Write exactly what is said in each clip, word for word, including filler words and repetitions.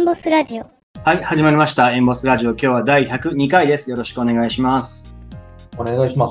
ンボスラジオ。 はい、始まりました。エンボスラジオ。今日はだいひゃくにかいです。よろしくお願いします。 お願いします。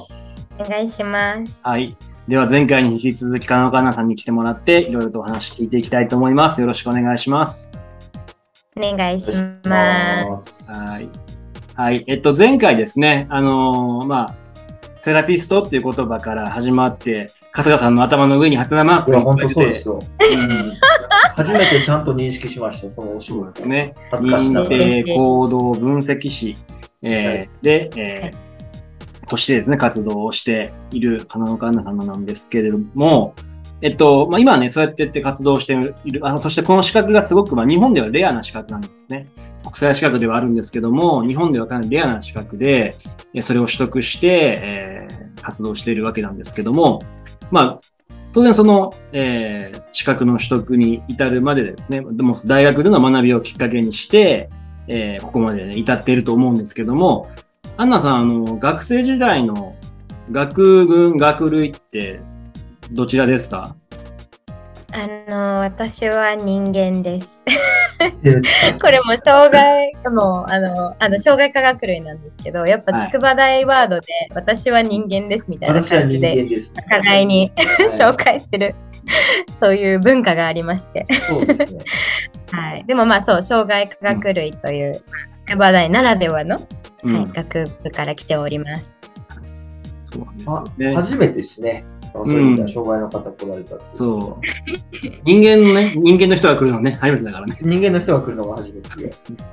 お願いします。 はい。では前回に引き続き、かなのかなさんに来てもらって、いろいろとお話聞いていきたいと思います。よろしくお願いします。 お願いします。 はい。はい。えっと、前回ですね、あのー、まあ、セラピストっていう言葉から始まって、春日さんの頭の上にハテナマークがいっぱい出て。いや、 本当そうですよ。うん初めてちゃんと認識しました、そのお仕事ですね。 恥ずかしながら認定行動分析士、えー、で、えー、としてですね、活動をしているかなのかなさんなんですけれども、えっと、まあ、今はね、そうやってって活動している、あの、そしてこの資格がすごく、まあ、日本ではレアな資格なんですね。国際資格ではあるんですけども、日本ではかなりレアな資格で、それを取得して、えー、活動しているわけなんですけども、まあ、当然その、えー、資格の取得に至るまでですね、でも大学での学びをきっかけにして、えー、ここまで、ね、至っていると思うんですけども、アンナさん、あの、学生時代の学群、学類ってどちらですか？ あの、私は人間です。これも障害、もう、あの、あの、障害科学類なんですけど、やっぱ筑波大ワードで、はい、私は人間ですみたいな感じで、お互いに、はい、紹介する、そういう文化がありまして。 そうですね。 はい。でもまあそう、障害科学類という、筑波大ならではの、 うんはい、学部から来ております。 そうなんですよね。 初めてですね。そういう意味では障害の方来られたって、 うん、そう。人間のね、人間の人が来るのはね、初めてだからね。 人間の人が来るのが初めてですね。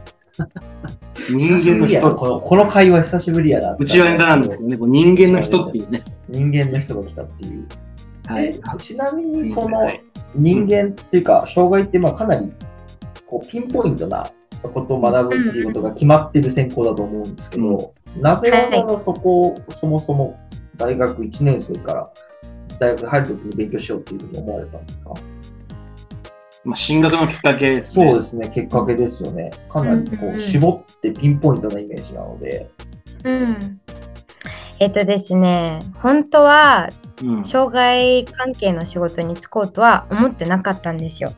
人間の人この、この会話久しぶりやな。 うちはネタなんですけどね、こう人間の人っていうね。 人間の人が来たっていう。 はい。 ちなみに、その人間っていうか、障害ってまあかなりこうピンポイントなことを学ぶっていうことが決まってる専攻だと思うんですけど、うん、なぜわざわざそこをそもそも大学いちねん生から大学入るときに勉強しようっていうふうに思われたんですか？ まあ、進学のきっかけですね。 そうですね、きっかけですよね。かなりこう絞ってピンポイントなイメージなので。 うん。えっとですね、本当は、障害関係の仕事に就こうとは思ってなかったんですよ。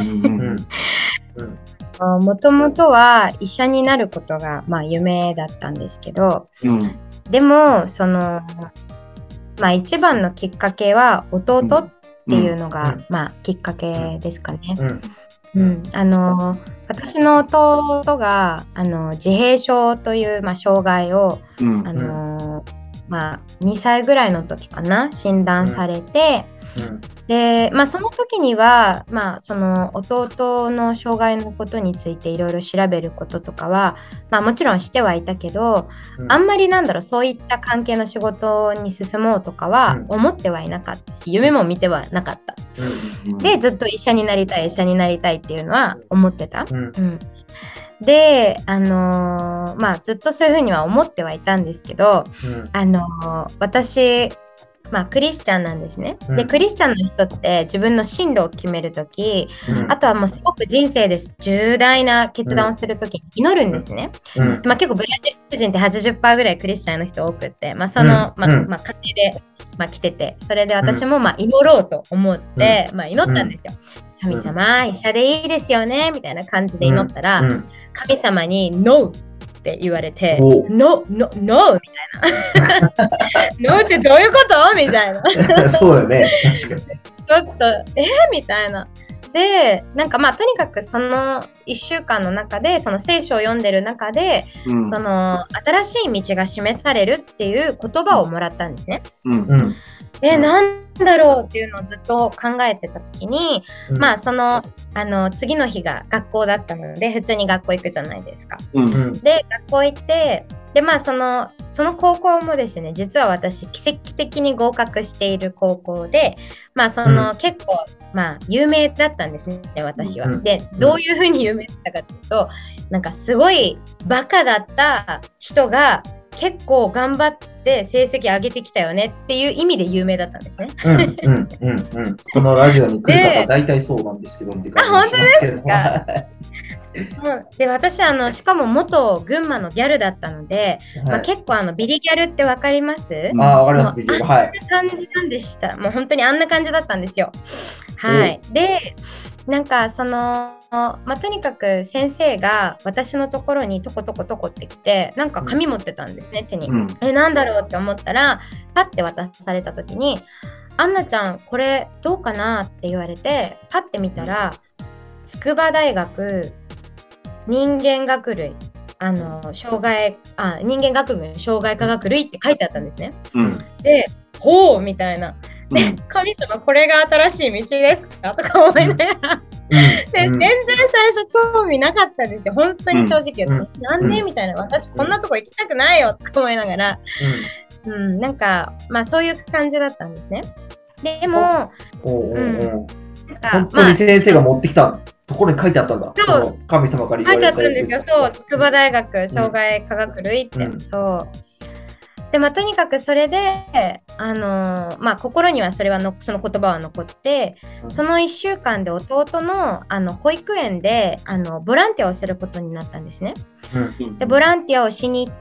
もともとは医者になることが、まあ、夢だったんですけど、うん、でもその、まあ、一番のきっかけは弟っていうのが、うんまあ、きっかけですかね。うんうん、あの私の弟があの自閉症という、まあ、障害を、うんあのまあ、にさいぐらいの時かな診断されて、うんうんでまあ、その時には、まあ、その弟の障害のことについていろいろ調べることとかは、まあ、もちろんしてはいたけど、うん、あんまりなんだろうそういった関係の仕事に進もうとかは思ってはいなかった、うん、夢も見てはなかった、うん、でずっと医者になりたい医者になりたいっていうのは思ってた、うんうん、で、あのーまあ、ずっとそういうふうには思ってはいたんですけど、うんあのー、私まあ、クリスチャンなんですね、うん、でクリスチャンの人って自分の進路を決めるとき、うん、あとはもうすごく人生で重大な決断をするときに祈るんですね、うんまあ、結構ブラジル人って はちじゅっパーセント ぐらいクリスチャンの人多くって、まあそのまあまあ、家庭で、まあ、来ててそれで私もまあ祈ろうと思って、まあ、祈ったんですよ、神様医者でいいですよねみたいな感じで祈ったら、神様に ノーって言われて、ノ、ノ、ノみたいな。ノってどういうことみたいな。 そうよね。確かに。 ちょっと、えー、みたいな。で、なんかまあとにかくそのいっしゅうかんの中で、その聖書を読んでる中で、うん、その新しい道が示されるっていう言葉をもらったんですね。うんうんえ、なんだろうっていうのをずっと考えてた時に、うん、まあそのあの次の日が学校だったので普通に学校行くじゃないですか、うん、で学校行ってでまあそのその高校もですね実は私奇跡的に合格している高校でまあその、うん、結構まあ有名だったんですね私は、うん、でどういうふうに有名だったかというとなんかすごいバカだった人が結構頑張って成績上げてきたよねっていう意味で有名だったんですね。 うんうんうんうん。このラジオに来る方大体そうなんですけどって感じしますけど。 あ、本当ですか？もうで私あのしかも元群馬のギャルだったので、はいまあ、結構あのビリギャルってわかります？ ああわかりますビリギャルはい。 あんな感じなんでした。もう本当にあんな感じだったんですよ。 はい。で、なんかその、まあ、とにかく先生が私のところにトコトコトコってきて、なんか紙持ってたんですね、手に。うん、え、なんだろうって思ったら、パッて渡された時に、アンナちゃん、これどうかなって言われて、パッて見たら、筑波大学人間学類、あの、障害、あ、人間学群障害科学類って書いてあったんですね。うん、で、ほうみたいな。で、神様、これが新しい道ですかとか思いながら、で、全然最初興味なかったんですよ。本当に正直言うと。なんでみたいな。私こんなとこ行きたくないよとか思いながら。うん、なんか、まあそういう感じだったんですね。でも、 本当に先生が持ってきたところに書いてあったんだ。そう。神様から言われた。 書いてあったんですよ。そう。筑波大学障害科学類って。そう。で、まあ、とにかくそれで、あのー、まあ、心にはそれはの、その言葉は残って、そのいっしゅうかんで弟の、あの、保育園で、あの、ボランティアをすることになったんですね。うん、で、ボランティアをしに行って、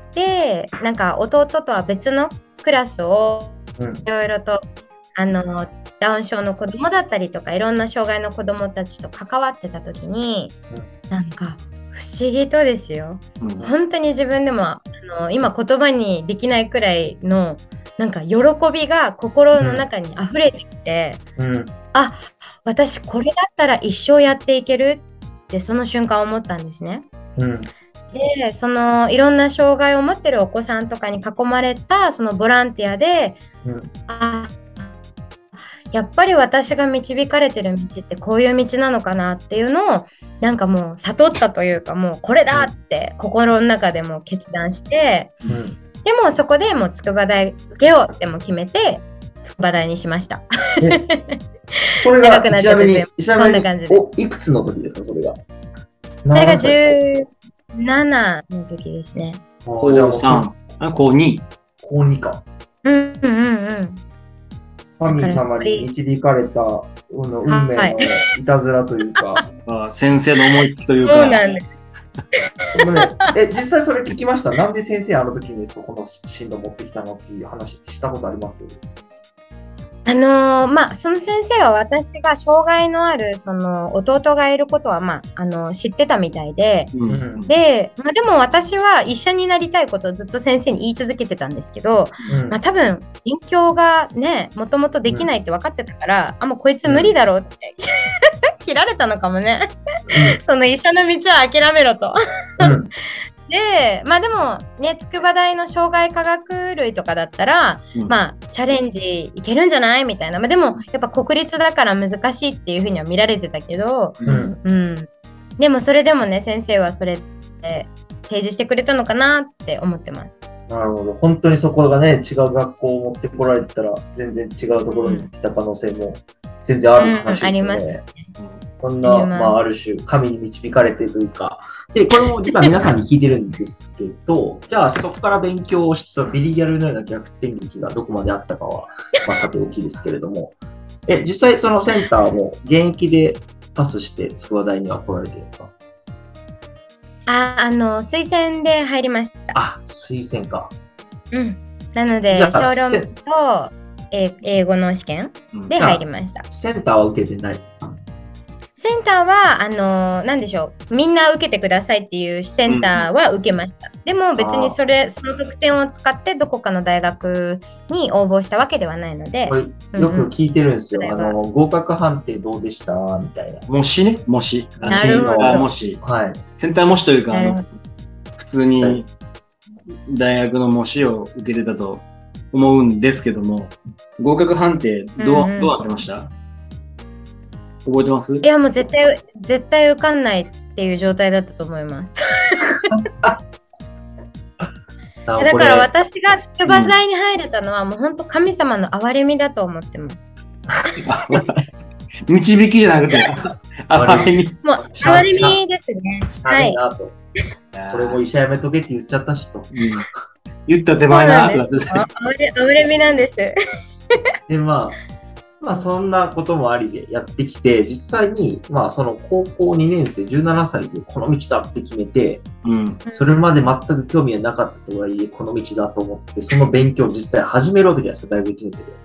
なんか、弟とは別のクラスを、いろいろと、あの、ダウン症の子供だったりとか、いろんな障害の子供たちと関わってた時に、なんか、不思議とですよ、うん、本当に自分でもあの今言葉にできないくらいのなんか喜びが心の中に溢れてきて、うん、あ、私これだったら一生やっていけるってその瞬間思ったんですね、うん、でそのいろんな障害を持ってるお子さんとかに囲まれたそのボランティアで、うん、あやっぱり私が導かれてる道ってこういう道なのかなっていうのをなんかもう悟ったというか、もうこれだって心の中でも決断して、うん、でもそこでもう筑波大受けようっても決めて筑波大にしました。 それがちなみにそんな感じで。おいくつの時ですかそれが？ それがじゅうななの時ですね。 高さん、あ、高に。 高にか。 うんうんうん。 神様に導かれた運命のいたずらというか、 はい、先生の思いつきというか。 そうなんです。 でもね、え、実際それ聞きました。なんで先生あの時にそこの進路持ってきたのっていう話したことあります？ あのー、まあその先生は私が障害のあるその弟がいることはまああの知ってたみたいで、うん、で、まあ、でも私は医者になりたいことをずっと先生に言い続けてたんですけど、うん、まあ多分勉強がねもともとできないって分かってたから、うん、あもうこいつ無理だろうって切られたのかもね、うん、その医者の道は諦めろと。うんで、まあでもね、筑波大の障害科学類とかだったら、うん、まあチャレンジいけるんじゃないみたいな。まあでもやっぱ国立だから難しいっていうふうには見られてたけど、うん。うん、でもそれでもね、先生はそれって提示してくれたのかなって思ってます。 なるほど。本当にそこがね、違う学校を持ってこられたら、全然違うところに行ってた可能性も全然ある話ですね。うん、ありますね。こんな、まあ、ある種、神に導かれてというか、で、これも実は皆さんに聞いてるんですけど、じゃあ、そこから勉強をして、ビリギャルのような逆転劇がどこまであったかは、まあ、さておきですけれども、え、実際、そのセンターも現役でパスして、筑波大には来られてるんですか？ あ、あの、推薦で入りました。 あ、推薦か。 うん。なので、小論文と英語の試験で入りました。 センターは受けてない？ センターは、あのー、なんでしょう、みんな受けてくださいっていうセンターは受けました。うん、でも別にそれ、その得点を使ってどこかの大学に応募したわけではないので。 これよく聞いてるんですよ。うんうん、あの、合格判定どうでしたみたいな。 もしね、もし。 なるほど。 もし。 はい。 センターもしというか、あの普通に大学の模試を受けてたと思うんですけども、合格判定どう、うんうん、どうなってました？覚えてます？いやもう絶対絶対受かんないっていう状態だったと思います。だから私が筑波大に入れたのはもう本当神様の憐れみだと思ってます。 導きじゃなくて憐れみ。 もう憐れみですね。はい。 これも医者やめとけって言っちゃったしと。うん、 言った手前なーって。憐れみなんです。 でまあ。まあそんなこともありでやってきて、実際にまあその高校にねん生じゅうななさいでこの道だって決めて、うん、それまで全く興味がなかったとはいえこの道だと思って、その勉強を実際始めるわけじゃないですか、大学いちねん生で。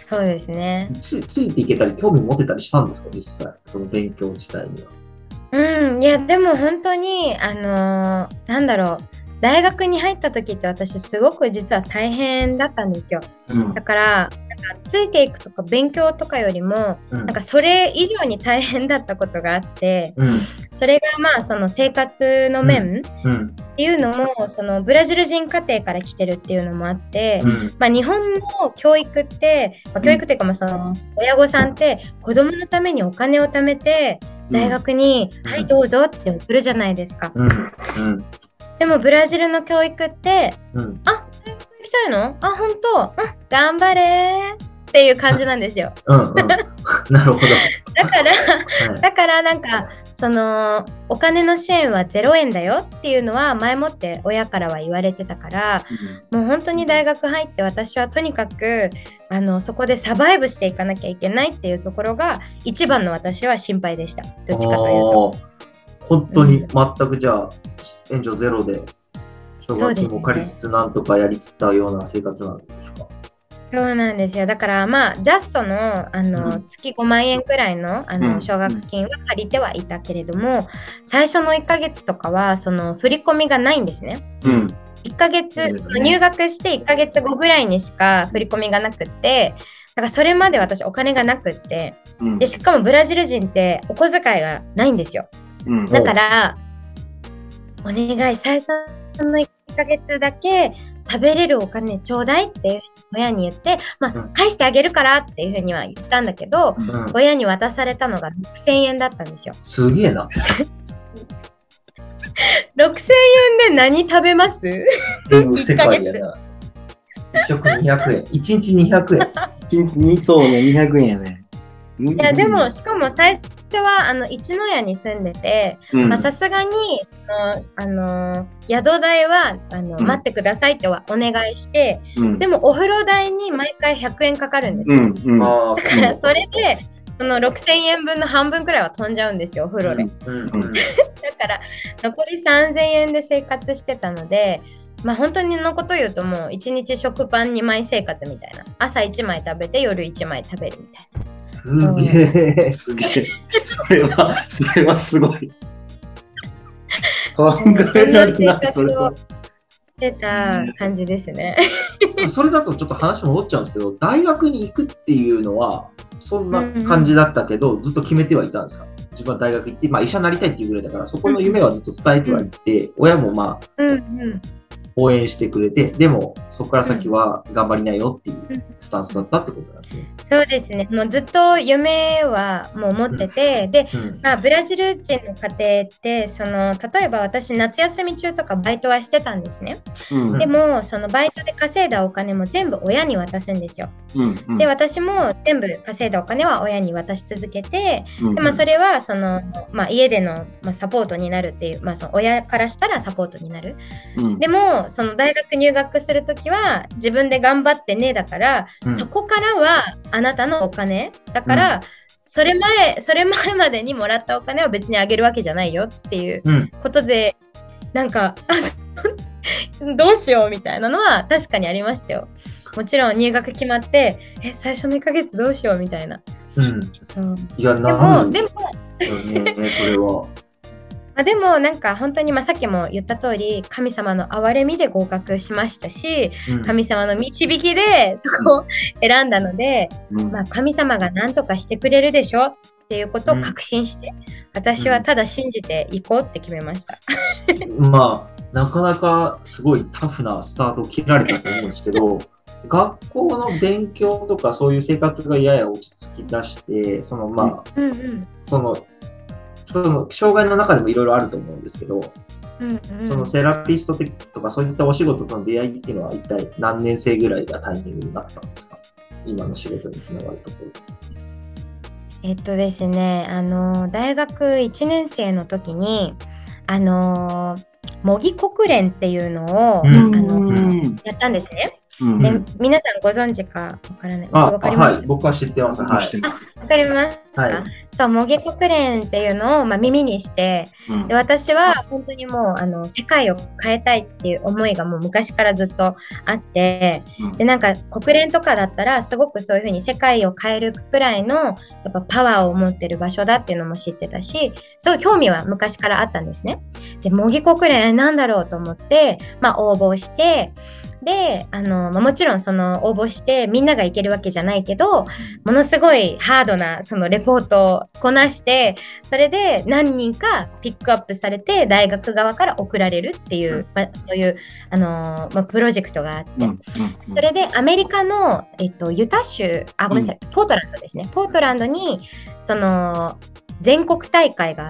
そうですね。 つ、ついていけたり、興味持てたりしたんですか、実際。その勉強自体には。 うん、いや、でも本当に、あのーなんだろう。大学に入った時って私すごく実は大変だったんですよ。 うん。 だから、なんかついていくとか勉強とかよりも、 うんなんかそれ以上に大変だったことがあって、 うん。 それがまあその生活の面っうん。 ていうのも、そのブラジル人家庭から来てるっていうのもあって、 うん。 まあ、日本の教育って、まあ、教育っていうかまあその親御さんって子供のためにお金を貯めて大学に「はいどうぞ」って送るじゃないですか。 うん。うん。 でもブラジルの教育ってうん。 「あ、大学行きたいの？あ、本当？うん、頑張れ」っていう感じなんですよ。 うん。うん。なるほど。 だからはい。 だからなんかそのお金の支援はゼロえんだよっていうのは前もって親からは言われてたから、もう本当に大学入って私はとにかくあのそこでサバイブしていかなきゃいけないっていうところが一番の私は心配でした。どっちかというと。 あー本当に全くじゃあ、援助ゼロで奨学金も借りつつなんとかやりきったような生活なんですか？ そうなんですよ。だからまあジャストの、あの、 うん月ごまんえんくらいの、あの、 うん奨学金は借りてはいたけれども、最初のいっかげつとかはその振り込みがないんですね。 うん。 いっかげつ、 そうですね入学していっかげつごぐらいにしか振り込みがなくって、だからそれまで私お金がなくって、 うん。 でしかもブラジル人ってお小遣いがないんですよ。 うん。 だからお願い、最初のいっかげつだけ食べれるお金ちょうだいっていう親に言って、まあうん返してあげるからっていうふうには言ったんだけど、 うん。 親に渡されたのがろくせんえんだったんですよ。 すげえな。 ろくせんえんで何食べますゲーム世界やな。一食にひゃくえん。一日にひゃくえん。 にそうね、にひゃくえんやね。いいやでもしかも最初はあの一の家に住んでて、まあさすがにあの、あの宿代はあの、 うん待ってくださいってはお願いして、 うん。 でもお風呂代に毎回ひゃくえんかかるんですよ。 うん。うん。 ああ、 だからそれでそのろくせんえんぶんの半分くらいは飛んじゃうんですよお風呂で。 うんうん。 だから残りさんぜんえんで生活してたので、まあ本当にのこと言うともういちにち食パンにまい生活みたいな。朝いちまい食べて夜いちまい食べるみたいな。 すげえ。 すげえ。それは、それはすごい。考えられない、それは。 してた感じですね。 それだとちょっと話戻っちゃうんですけど、大学に行くっていうのは、そんな感じだったけど、うんうん、ずっと決めてはいたんですか？自分は大学行って、まあ医者になりたいっていうぐらいだから、そこの夢はずっと伝えてはいて、うん、親もまあ、 うんうん応援してくれて、でもそこから先は頑張りなよっていうスタンスだったってことなんですね。 そうですね。もうずっと夢はもう持ってて、で、 うん、 まあ、ブラジル人の家庭ってその例えば私夏休み中とかバイトはしてたんですね。 うん、 でもそのバイトで稼いだお金も全部親に渡すんですよ。 うんうん、 で私も全部稼いだお金は親に渡し続けて、 うん、 でまあ、それはその、まあ、家での、まあ、サポートになるっていう、まあ、その親からしたらサポートになる。うん、でもその大学入学するときは自分で頑張ってねだから、うん、そこからはあなたのお金だから、うん、それ前それ前までにもらったお金は別にあげるわけじゃないよっていうことで、うん、なんかどうしようみたいなのは確かにありましたよ。もちろん入学決まってえ最初のいっかげつどうしようみたいな、 うん、 そういやでもでもね、それはまあ、でもなんか本当にまあさっきも言った通り神様の憐れみで合格しましたし、うん、神様の導きでそこを選んだので、うんまあ、神様が何とかしてくれるでしょっていうことを確信して、うん、私はただ信じていこうって決めました、 うん、まあなかなかすごいタフなスタートを切られたと思うんですけど学校の勉強とかそういう生活がやや落ち着き出してそのまあ、うんうん、そのその障害の中でもいろいろあると思うんですけど、うんうん、そのセラピストとかそういったお仕事との出会いっていうのは一体何年生ぐらいがタイミングになったんですか？今の仕事につながるところ。 えっとですね、あの大学いちねん生の時にあの模擬国連っていうのを、うん、あのやったんですね。 うん、 で皆さんご存知かわからない。 あ、 わかります？ はい、僕は知ってます。はい、 知ってます。 わかりますか？ はい、 そう、模擬国連っていうのを、まあ、耳にして、うん、で私は本当にもうあの世界を変えたいっていう思いがもう昔からずっとあって、うん、でなんか国連とかだったらすごくそういうふうに世界を変えるくらいのやっぱパワーを持ってる場所だっていうのも知ってたし、すごい興味は昔からあったんですね。で模擬国連なんだろうと思って、まあ、応募して、であの、まあ、もちろんその応募してみんなが行けるわけじゃないけど、ものすごいハードなそのレポートをこなして、それで何人かピックアップされて大学側から送られるっていう、うんまあ、そういうあの、まあ、プロジェクトがあって、うんうんうん、それでアメリカの、えっと、ユタ州あごめんなさい、うん、ポートランドですね。ポートランドにその全国大会があって、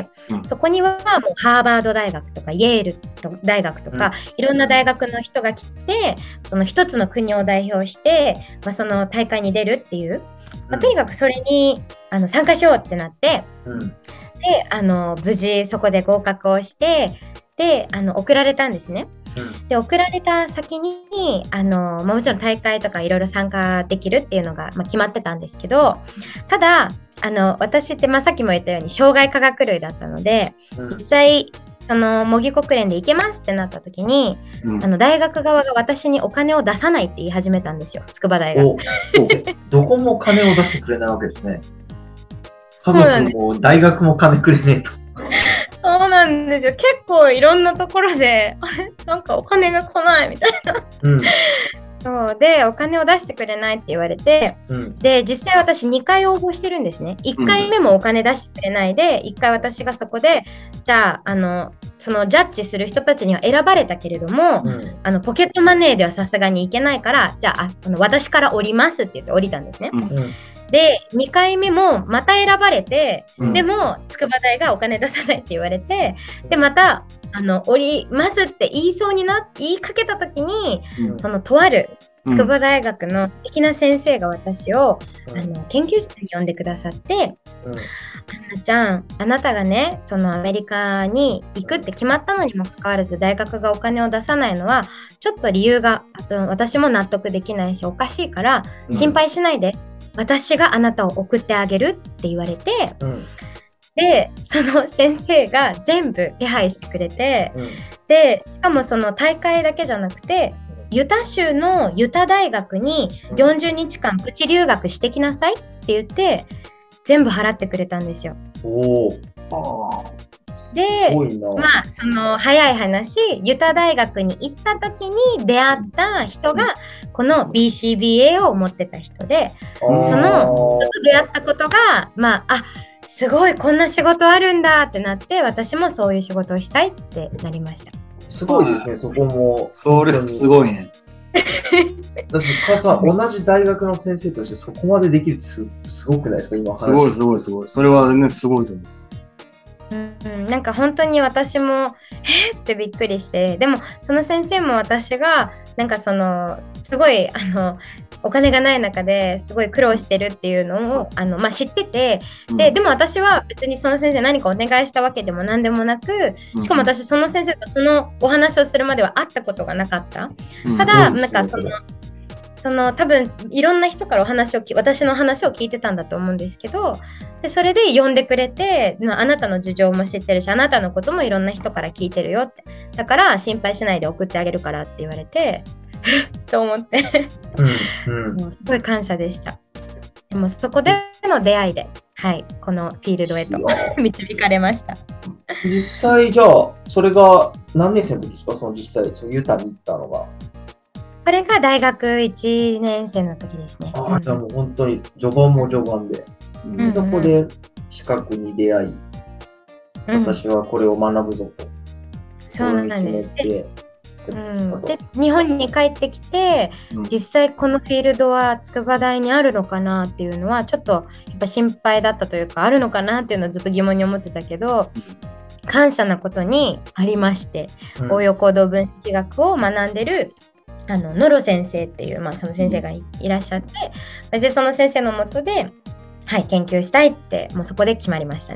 うん、そこにはもうハーバード大学とかイェール大学とか、うん、いろんな大学の人が来て、その一つの国を代表して、まあ、その大会に出るっていう、まあ、とにかくそれにあの参加しようってなって、うん、であの無事そこで合格をしてであの送られたんですね。で送られた先にあの、まあ、もちろん大会とかいろいろ参加できるっていうのが、まあ、決まってたんですけど、ただあの私って、まあ、さっきも言ったように障害科学類だったので、うん、実際その模擬国連で行けますってなった時に、うん、あの大学側が私にお金を出さないって言い始めたんですよ、筑波大が。 どこも金を出してくれないわけですね。家族も大学も金くれねえと。 そうなんですよ。結構いろんなところで、あれなんかお金が来ないみたいな。うん、そうで、お金を出してくれないって言われて、うん、で、実際私にかい応募してるんですね。いっかいめもお金出してくれないで、いっかい私がそこで、じゃあ、あの、そのジャッジする人たちには選ばれたけれども、うん、あのポケットマネーではさすがにいけないから、じゃあ、あの私から降りますって言って降りたんですね。うんでにかいめもまた選ばれて、うん、でも筑波大がお金出さないって言われて、でまたあの降りますって言いそうにな言いかけた時に、うん、そのとある筑波大学の素敵な先生が私を、うん、あの研究室に呼んでくださって、うん、アンナちゃんあなたがねそのアメリカに行くって決まったのにもかかわらず大学がお金を出さないのはちょっと理由があと私も納得できないしおかしいから心配しないで、うん私があなたを送ってあげるって言われて、うん、でその先生が全部手配してくれて、うん、でしかもその大会だけじゃなくてユタ州のユタ大学によんじゅうにちかんプチ留学してきなさいって言って全部払ってくれたんですよ。 おーで、まあその早い話ユタ大学に行った時に出会った人がこの ビーシービーエー を持ってた人で、その出会ったことがまああすごいこんな仕事あるんだってなって私もそういう仕事をしたいってなりました。 すごいですね、そこも。 それすごいね。 だって母さん同じ大学の先生としてそこまでできるってす、すごくないですか今話。 すごいすごいすごい。それはねすごいと思う。 うん、なんか本当に私もえーってびっくりして、でもその先生も私がなんかそのすごいあのお金がない中ですごい苦労してるっていうのをあの、まあ、知ってて、で、でも私は別にその先生何かお願いしたわけでも何でもなく、しかも私その先生とそのお話をするまでは会ったことがなかった。ただなんかそのその多分いろんな人からお話をき私の話を聞いてたんだと思うんですけど、でそれで呼んでくれて、あなたの事情も知ってるしあなたのこともいろんな人から聞いてるよって、だから心配しないで送ってあげるからって言われてと思ってうん、うん、もうすごい感謝でした。でもそこでの出会いで、はい、このフィールドへと導かれました。 実際じゃあそれが何年生の時ですか？その実際そのユタに行ったのが。 これが大学いちねん生の時ですね。 ああ、じゃあもう本当に序盤も序盤で、うんうん、そこで資格に出会い、うん、私はこれを学ぶぞと、 そうなんです。で、うん、で日本に帰ってきて、うん、実際このフィールドは筑波大にあるのかなっていうのはちょっとやっぱ心配だったというか、あるのかなっていうのはずっと疑問に思ってたけど、感謝なことにありまして、うん、応用行動分析学を学んでるあのノロ先生っていう、まあ、その先生が い, いらっしゃって、でその先生の下で、はい、研究したいってもうそこで決まりましたね。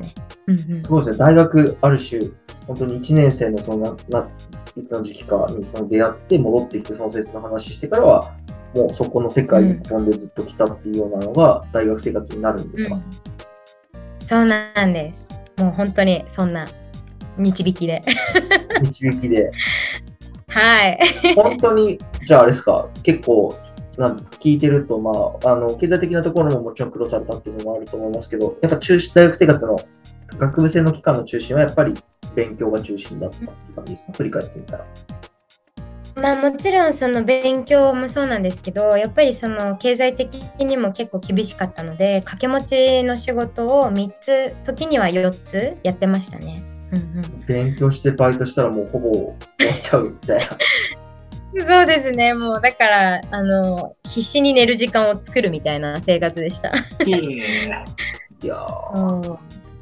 うんうん、 そうですね、大学ある種、本当にいちねん生のそのな、ないつの時期かにその出会って戻ってきて、その先生の話してからは、もうそこの世界一本でずっと来たっていうようなのが大学生活になるんですか？うんうん、そうなんです。もう本当にそんな導きで。 導きで。 はい。 本当に、じゃああれですか、結構、なん聞いてると、まあ、あの、経済的なところももちろん苦労されたっていうのもあると思いますけど、やっぱ中心、大学生活の学部生の期間の中心はやっぱり勉強が中心だったっていう感じですか？振り返ってみたら。 まあもちろんその勉強もそうなんですけど、やっぱりその経済的にも結構厳しかったので、掛け持ちの仕事をみっつ、時にはよっつやってましたね。うんうん、 勉強してバイトしたらもうほぼ終わっちゃうみたいな。 そうですね。もうだからあの必死に寝る時間を作るみたいな生活でした。 いやー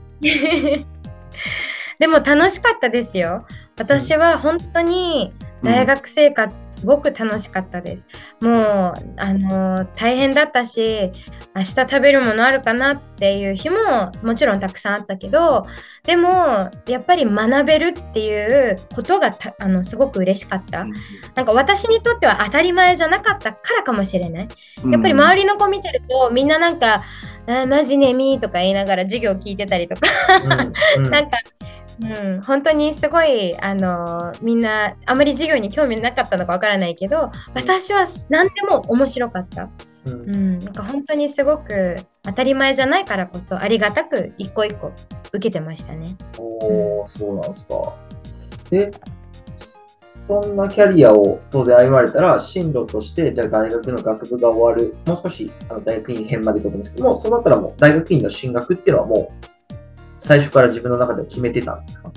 でも楽しかったですよ。私は本当に大学生活すごく楽しかったです。もうあの大変だったし、明日食べるものあるかなっていう日ももちろんたくさんあったけど、でもやっぱり学べるっていうことがたあのすごく嬉しかった。なんか私にとっては当たり前じゃなかったからかもしれない。やっぱり周りの子見てるとみんななんかあマジねみーとか言いながら授業聞いてたりとか、うんうん、なんかうん、本当にすごい、あのー、みんなあまり授業に興味なかったのかわからないけど、私は何でも面白かった、うんうん、なんか本当にすごく当たり前じゃないからこそありがたく一個一個受けてましたね。 おー、そうなんですか。で、そんなキャリアを当然歩まれたら、進路としてじゃあ大学の学部が終わる、もう少しあの大学院編まで行くんですけども、そうなったらもう大学院の進学っていうのはもう最初から自分の中で決めてたんですか？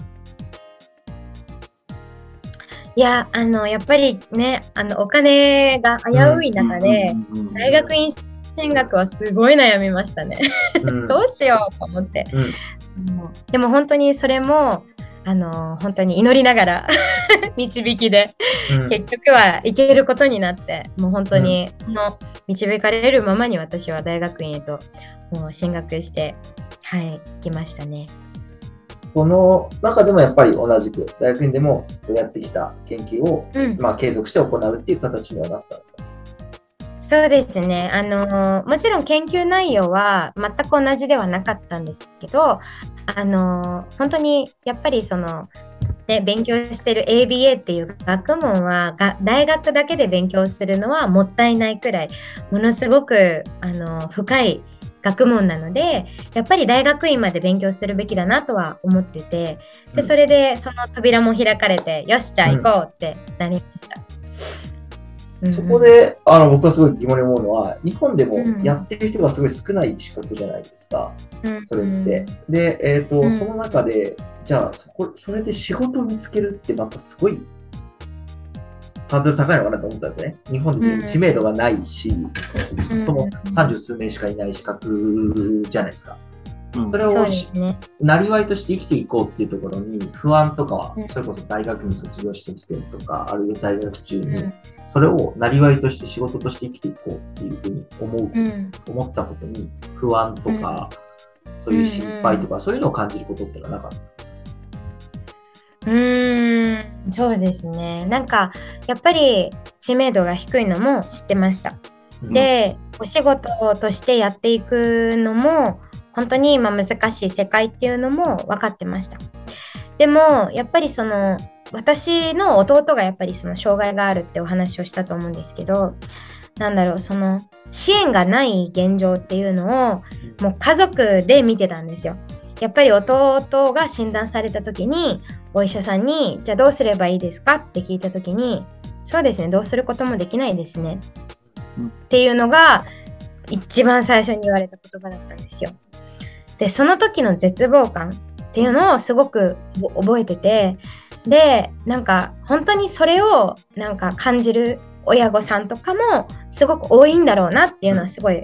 いや、あのやっぱりね、あのお金が危うい中で大学院進学はすごい悩みましたね。うん、どうしようと思って、うん、そうでも本当にそれもあの本当に祈りながら導きで、うん、結局は行けることになって、もう本当にその導かれるままに私は大学院へともう進学してはい、来ましたね。 その中でもやっぱり同じく大学院でもずっとやってきた研究を、うんまあ、継続して行うっていう形にはなったんですか？ そうですね。あのもちろん研究内容は全く同じではなかったんですけど、あの本当にやっぱりその、ね、勉強してる エービーエー っていう学問はが大学だけで勉強するのはもったいないくらいものすごくあの深い学問なので、やっぱり大学院まで勉強するべきだなとは思ってて、でそれでその扉も開かれて、よしじゃあ行こうってなりました。 うん、そこであの僕はすごい疑問に思うのは、日本でもやってる人がすごい少ない資格じゃないですか、うん、それって。で、えーとうん、その中でじゃあそこそれで仕事を見つけるってまたすごいハードル高いのかなと思ったんですね。日本で知名度がないし、うん、そも三十数名しかいない資格じゃないですか。うん、それをね、なりわいとして生きていこうっていうところに不安とかは、うん、それこそ大学に卒業した時点とか、あるいは在学中に、うん、それをなりわいとして仕事として生きていこうっていうふうに思う、うん、思ったことに不安とか、うん、そういう心配とか、うん、そういうのを感じることってのはなかったんですか？ うーん、そうですね。なんかやっぱり知名度が低いのも知ってました。うん、で、お仕事としてやっていくのも本当に今難しい世界っていうのも分かってました。でもやっぱりその私の弟がやっぱりその障害があるってお話をしたと思うんですけど、なんだろう、その支援がない現状っていうのをもう家族で見てたんですよ。やっぱり弟が診断された時にお医者さんにじゃあどうすればいいですかって聞いた時に、そうですね、どうすることもできないですね、うん、っていうのが一番最初に言われた言葉だったんですよ。でその時の絶望感っていうのをすごく覚えてて、でなんか本当にそれをなんか感じる親御さんとかもすごく多いんだろうなっていうのはすごい、うん、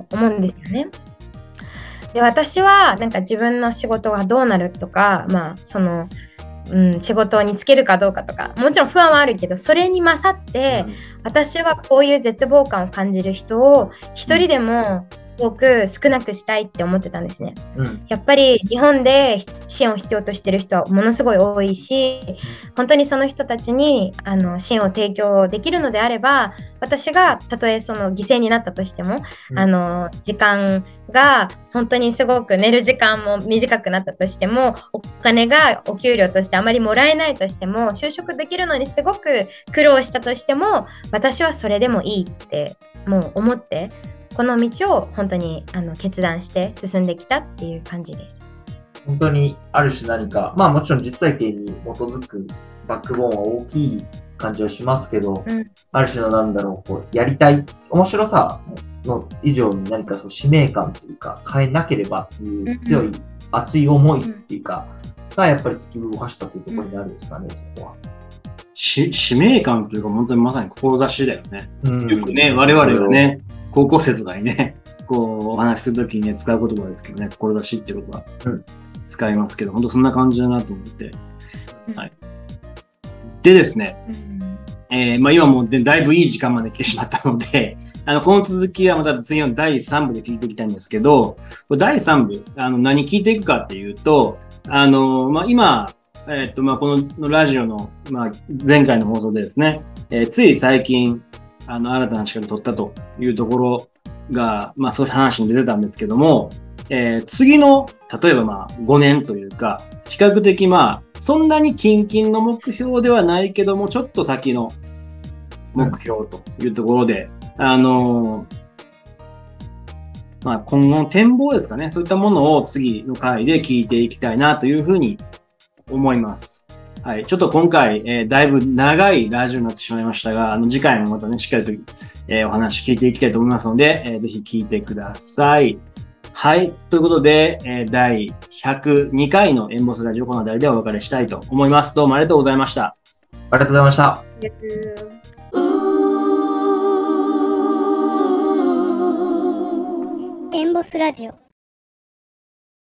思うんですよね。で私はなんか自分の仕事がどうなるとか、まあその、うん、仕事に就けるかどうかとかもちろん不安はあるけど、それに勝って、うん、私はこういう絶望感を感じる人を一人でも多く少なくしたいって思ってたんですね。 うん、 やっぱり日本で支援を必要としている人はものすごい多いし、本当にその人たちにあの支援を提供できるのであれば、私がたとえその犠牲になったとしても、うん、あの時間が本当にすごく寝る時間も短くなったとしても、お金がお給料としてあまりもらえないとしても、就職できるのにすごく苦労したとしても、私はそれでもいいってもう思って、この道を本当にあの決断して進んできたっていう感じです。 本当にある種何か、まあもちろん実体験に基づくバックボーンは大きい感じはしますけど、うん、ある種のなんだろう、こうやりたい、面白さの以上に何かそう使命感というか、変えなければっていう強い熱い思いっていうか、がやっぱり突き動かしたというところになるんですかね、そこは。 し使命感というか、本当にまさに志だよね。うん、よくね、我々はね、高校生とかにね、こう、お話しするときにね、使う言葉ですけどね、志ってことは、うん、使いますけど、本当そんな感じだなと思って。はい。でですね、うん、えー、まあ今もうだいぶいい時間まで来てしまったので、あの、この続きはまた次のだいさん部で聞いていきたいんですけど、だいさん部、あの、何聞いていくかっていうと、あの、まあ今、えっと、まあこのラジオの、まあ前回の放送でですね、えー、つい最近、あの、新たな仕掛けを取ったというところが、まあそういう話に出てたんですけども、えー、次の、例えばまあごねんというか、比較的まあ、そんなに近々の目標ではないけども、ちょっと先の目標というところで、うん、あのー、まあ今後の展望ですかね、そういったものを次の回で聞いていきたいなというふうに思います。はい。ちょっと今回、えー、だいぶ長いラジオになってしまいましたが、あの、次回もまたね、しっかりと、えー、お話聞いていきたいと思いますので、えー、ぜひ聞いてください。はい。ということで、えー、だいひゃくにかいのエンボスラジオこの辺りでお別れしたいと思います。どうもありがとうございました。 ありがとうございました。 エンボスラジオ。